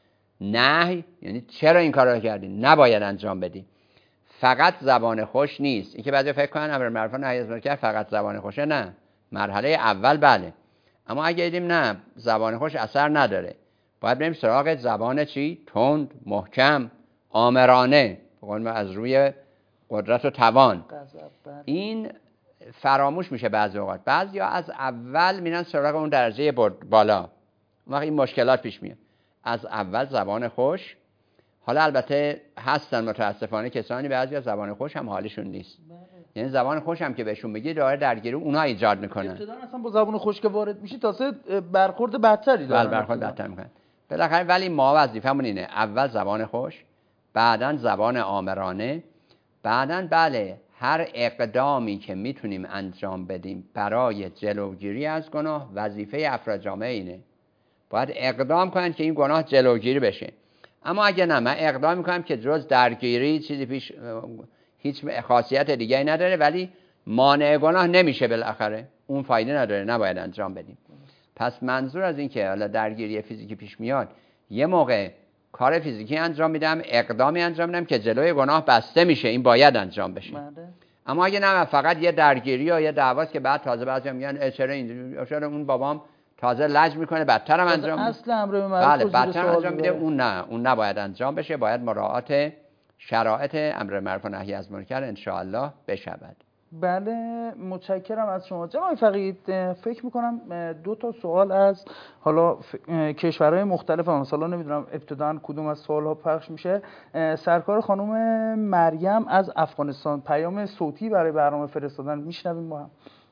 نهی یعنی چرا این کار رو کردی، نباید انجام بدی. فقط زبان خوش نیست. این که بعضی فکر کنن امر معروف و نهی از منکر فقط زبان خوشه، نه. مرحله اول بله، اما اگه دیدیم نه زبان خوش اثر نداره، باید بریم سراغ زبان چی؟ تند، محکم، آمرانه، بقول از روی قدرت و توان. این فراموش میشه بعضی اوقات. بعضیا از اول میرن سراغ اون درجه بالا، وقتی این مشکلات پیش میاد. از اول زبان خوش. حالا البته هستن متاسفانه کسانی بعضی از زبان خوش هم حالشون نیست. یعنی زبان خوش هم که بهشون بگی داره درگیری اونا ایجاد میکنن. ابتدا اصلا با زبان خوش که وارد میشی تازه برخورد بدتری دارن. بله برخورد بدتر میکنن. بالاخره ولی ما وظیفمون اینه اول زبان خوش، بعداً زبان آمرانه، بعداً بله هر اقدامی که میتونیم انجام بدیم برای جلوگیری از گناه، وظیفه افراد جامعه اینه. باید اقدام کنن که این گناه جلوگیری بشه. اما اگه نه من اقدام میکنم که جز درگیری چیزی پیش هیچ خاصیت دیگه‌ای نداره ولی مانع گناه نمیشه، بالاخره اون فایده نداره، نباید انجام بدیم. پس منظور از این که حالا درگیری فیزیکی پیش میاد، یه موقع کار فیزیکی انجام میدم، اقدامی انجام میدم که جلوی گناه بسته میشه، این باید انجام بشه. ماده. اما اگه نه فقط یه درگیری یا یه دعواست که بعد تازه بعضیا میگن چرا اینجوری، چرا اون بابام تازه لج میکنه بدتر هم انجام میده. اصل امر معروف بله بدتر انجام میده، اون نه، اون نباید انجام بشه. باید مراعات شرایط امر معروف و نهی از منکر ان شاء الله بشود. بله متشکرم از شما جناب فقید. فکر میکنم دو تا سوال از حالا کشورهای مختلف، مثلا نمیدونم ابتداً کدوم از سوالها پخش میشه. سرکار خانم مریم از افغانستان پیام صوتی برای برنامه فرستادن، میشنویم با هم.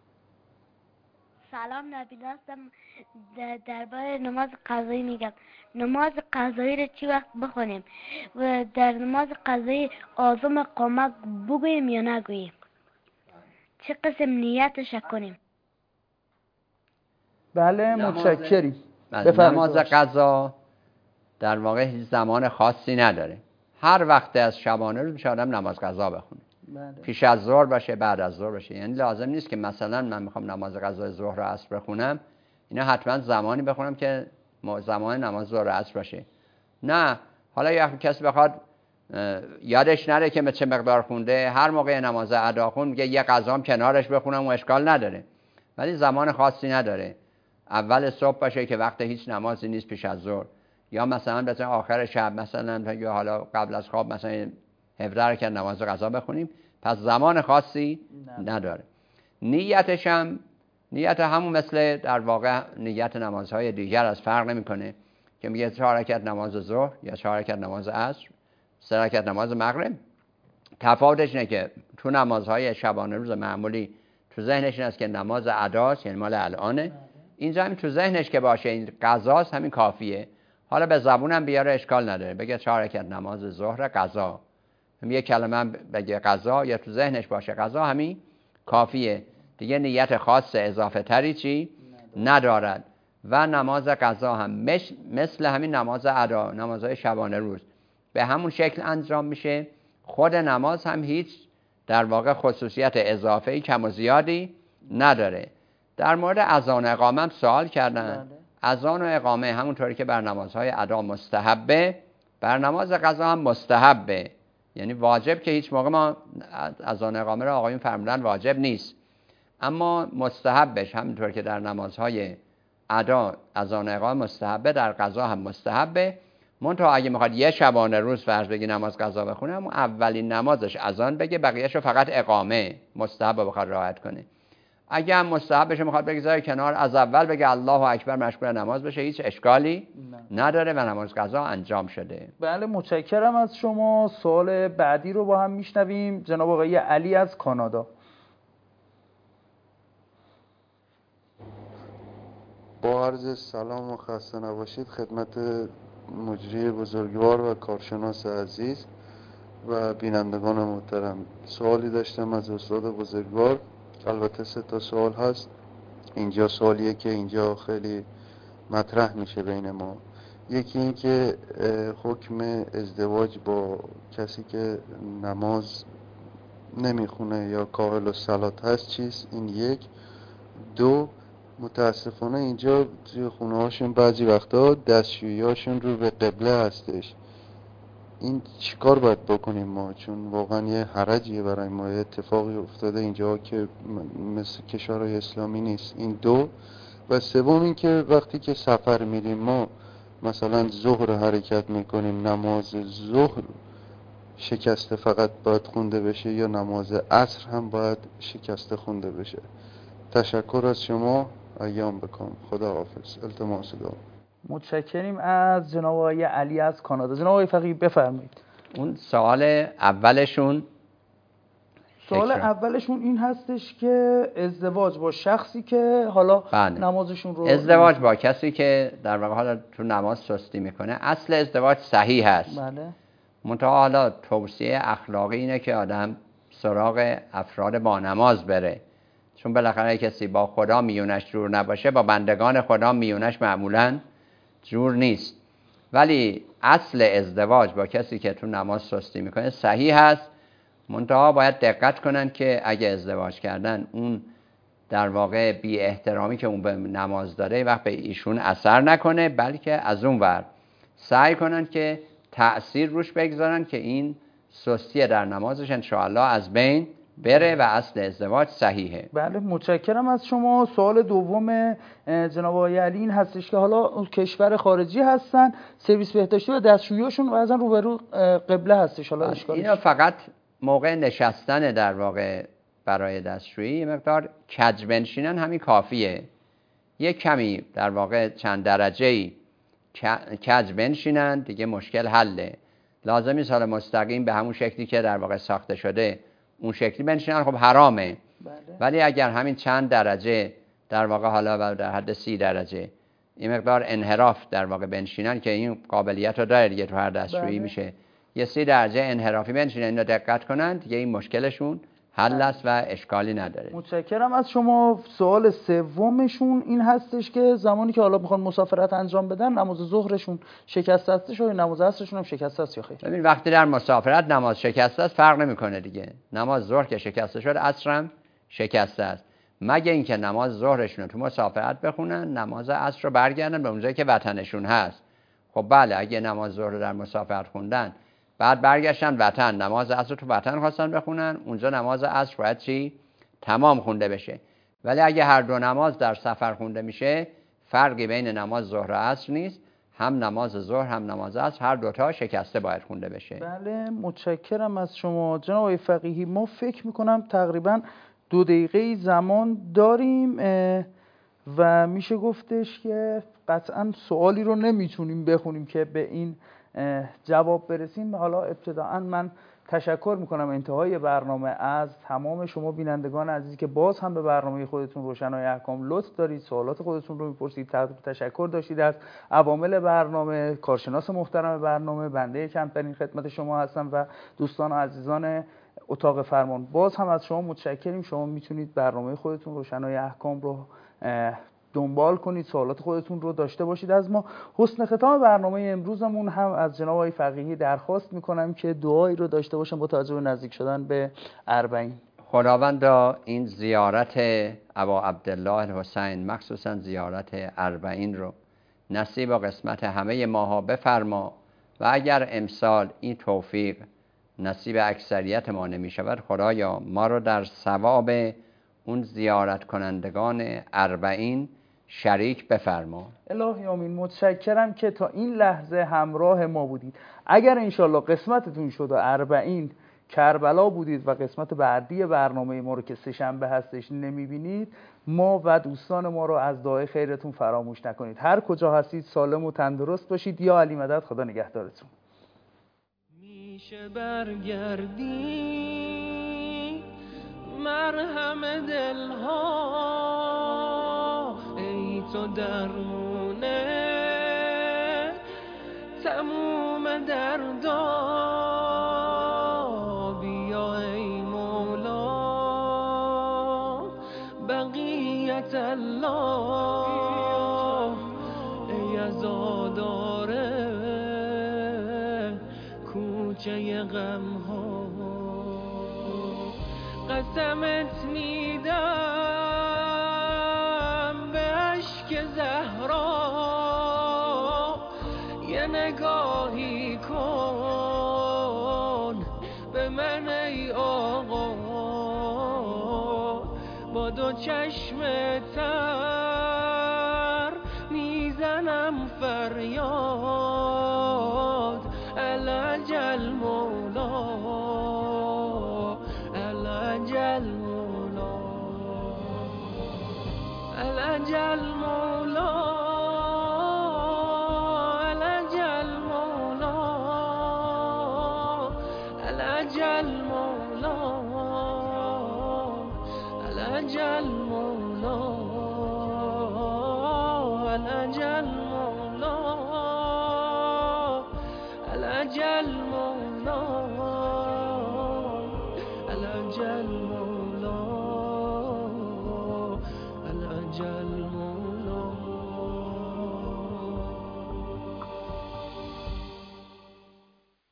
سلام، نبیل هستم. درباره نماز قضایی میگم. نماز قضایی رو چی وقت بخونیم و در نماز قضایی آزم قامت بگوییم یا نگوییم؟ چه قسم نیتش کنیم؟ بله متشکریم. نماز قضا در واقع هیچ زمان خاصی نداره. هر وقت از شبانه روز میشه آدم نماز قضا بخونه. بله. پیش از ظهر باشه، بعد از ظهر باشه. یعنی لازم نیست که مثلا من میخوام نماز قضای ظهر و عصر بخونم، اینا حتما زمانی بخونم که زمان نماز ظهر و عصر باشه. نه، حالا یا کسی بخواد یادش نره که چه مقدار خونده، هر موقع نماز ادا خون میگه یه قضام کنارش بخونم و اشکال نداره، ولی زمان خاصی نداره. اول صبح باشه که وقت هیچ نمازی نیست پیش از ظهر، یا مثلا مثلا آخر شب مثلا یا حالا قبل از خواب مثلا هفده رکعت نماز قضا بخونیم، پس زمان خاصی نداره. نیتش هم نیت همون مثل در واقع نیت نمازهای دیگر از فرق نمیکنه که میگه چهار رکعت نماز ظهر یا چهار رکعت نماز عصر، سه رکعت نماز مغرب. تفاوتش اینه که تو نمازهای شبانه روز معمولی تو ذهنش این است که نماز اداست، یعنی مال الانه. اینجا همین تو ذهنش که باشه این قضاست، همین کافیه. حالا به زبونم بیاره اشکال نداره، بگه چهار رکعت نماز ظهر قضا، هم یه کلمه بگه قضا یا تو ذهنش باشه قضا، همین کافیه دیگه. نیت خاص اضافه تری چی ندارد. و نماز قضا هم مثل همین نماز ادا، نمازهای شبانه روز به همون شکل انجام میشه. خود نماز هم هیچ در واقع خصوصیت اضافه‌ای کم و زیادی نداره. در مورد اذان و اقامه هم سوال کردن. اذان و اقامه همونطوری که بر نمازهای ادا مستحبه، بر نماز قضا هم مستحبه، یعنی واجب که هیچ موقع ما اذان و اقامه را آقایون فرمودن واجب نیست، اما مستحبش همونطور که در نمازهای ادا اذان و اقامه مستحبه، در قضا هم مستحبه. منتها اگه میخواد یه شبانه روز فرض بگی نماز قضا بخونه، اما اولین نمازش اذان بگه، بقیه‌شو فقط اقامه مستحب بخواد رعایت کنه. اگه هم مستحبش میخواد بگذاره کنار، از اول بگه الله اکبر مشغول نماز بشه، هیچ اشکالی نه. نداره و نماز قضا انجام شده. بله متشکرم از شما. سوال بعدی رو با هم میشنویم. جناب آقای علی از کانادا. با عرض سلام و خسته نباشید خدمت مجری بزرگوار و کارشناس عزیز و بینندگان محترم. سوالی داشتم از استاد بزرگوار، البته سه تا سوال هست. اینجا سوالیه که اینجا خیلی مطرح میشه بین ما. یکی این که حکم ازدواج با کسی که نماز نمیخونه یا کاهل الصلات هست چیست؟ این یک. دو، متاسفانه اینجا توی خونه هاشون بعضی وقتا دستشویی هاشون رو به قبله هستش. این چیکار باید بکنیم ما؟ چون واقعا یه حرجیه برای ما، یه اتفاقی افتاده اینجا که مثل کشورهای اسلامی نیست. این دو. و سوم این که وقتی که سفر میریم ما مثلا ظهر حرکت میکنیم، نماز ظهر شکسته فقط باید خونده بشه یا نماز عصر هم باید شکسته خونده بشه؟ تشکر از شما، ایام بکن. خدا حافظ. التماس دعا. متشکریم از جناب آقای علی از کانادا. جناب آقای فقیه بفرمایید. اون سوال اولشون سوال اولشون این هستش که ازدواج با شخصی که حالا بله. نمازشون رو ازدواج با کسی که در واقع حالا تو نماز سستی میکنه، اصل ازدواج صحیح هست. بله. منتها حالا توصیه اخلاقی اینه که آدم سراغ افراد با نماز بره، چون بالاخره کسی با خدا میونش جور نباشه، با بندگان خدا میونش معمولاً جور نیست. ولی اصل ازدواج با کسی که تو نماز سستی میکنه صحیح هست. منتها باید دقت کنن که اگه ازدواج کردن اون در واقع بی احترامی که اون به نماز داره وقت به ایشون اثر نکنه، بلکه از اون ور سعی کنن که تأثیر روش بگذارن که این سستی در نمازش انشاءالله از بین بره و اصل ازدواج صحیحه. بله متشکرم از شما. سوال دوم جناب آقای علی این هستش که حالا کشور خارجی هستن، سرویس بهداشتی و دستشوییشون بعضا روبرو قبله هستش، حالا اشکالش اینا فقط موقع نشستن در واقع برای دستشویی مقدار کج بنشینن همین کافیه. یک کمی در واقع چند درجه‌ای کج بنشینن دیگه مشکل حله. لازم نیست حالا مستقیم به همون شکلی که در واقع ساخته شده اون شکلی بنشینن، خب حرامه. بله. ولی اگر همین چند درجه در واقع حالا در حد سی درجه این مقدار انحراف در واقع بنشینن که این قابلیت رو داره دیگه تو هر دستشویی بله. میشه یه سی درجه انحرافی بنشینن، اینو دقت کنن دیگه این مشکلشون حل است و اشکالی نداره. متشکرم از شما. سوال سومشون این هستش که زمانی که حالا میخوان مسافرت انجام بدن نماز ظهرشون شکسته است یا نماز عصرشون هم شکسته است یا خیر؟ ببین وقتی در مسافرت نماز شکسته است فرق نمیکنه دیگه. نماز ظهر که شکسته شد عصر هم شکسته است، مگه اینکه نماز ظهرشون رو تو مسافرت بخونن، نماز عصر رو برگردن به اونجایی که وطنشون هست. خب بله اگه نماز ظهر رو در مسافرت خوندن بعد برگشتن وطن، نماز عصر تو وطن خواستن بخونن، اونجا نماز عصر باید چی؟ تمام خونده بشه. ولی اگه هر دو نماز در سفر خونده میشه فرقی بین نماز ظهر و عصر نیست، هم نماز ظهر هم نماز عصر هر دوتا شکسته باید خونده بشه. بله متشکرم از شما جناب آقای فقیهی. ما فکر میکنم تقریبا دو دقیقه زمان داریم و میشه گفتش که قطعا سوالی رو نمیتونیم بخونیم که به این جواب برسیم. حالا ابتداءً من تشکر میکنم انتهای برنامه از تمام شما بینندگان عزیزی که باز هم به برنامه خودتون روشنای احکام لطف دارید، سوالات خودتون رو میپرسید، تشکر داشتید از عوامل برنامه، کارشناس محترم برنامه، بنده کمترین خدمت شما هستم و دوستان و عزیزان اتاق فرمان. باز هم از شما متشکریم. شما میتونید برنامه خودتون روشنای احکام رو دنبال کنید، سوالات خودتون رو داشته باشید از ما. حسن ختام برنامه امروزمون هم از جناب آقای فقیهی درخواست میکنم که دعایی رو داشته باشم با توجه به نزدیک شدن به اربعین. خداوندا این زیارت ابا عبدالله الحسین، مخصوصا زیارت اربعین رو نصیب و قسمت همه ماها بفرما و اگر امسال این توفیق نصیب اکثریت ما نمی شود، خدایا ما رو در ثواب اون زیارت کنندگان اربعین شریک بفرما. الهی آمین. متشکرم که تا این لحظه همراه ما بودید. اگر انشالله قسمتتون شد و اربعین کربلا بودید و قسمت بعدی برنامه ما رو که سه شنبه هستش نمیبینید، ما و دوستان ما رو از دعای خیرتون فراموش نکنید. هر کجا هستید سالم و تندرست باشید. یا علی مدد. خدا نگهدارتون. میشه برگردی مرهم دلها، ای تو درمونه تموم دردا، بیا ای مولا بقیت الله، ای عزاداره کوچه غم ها، قسمت میدم به اشک زهرا، یه نگاهی کن به من ای آقا، با دو چشم تر میزنم فریاد، العجل مولا العجل مولا العجل مولا العجل مولا العجل مولا العجل مولا العجل مولا العجل مولا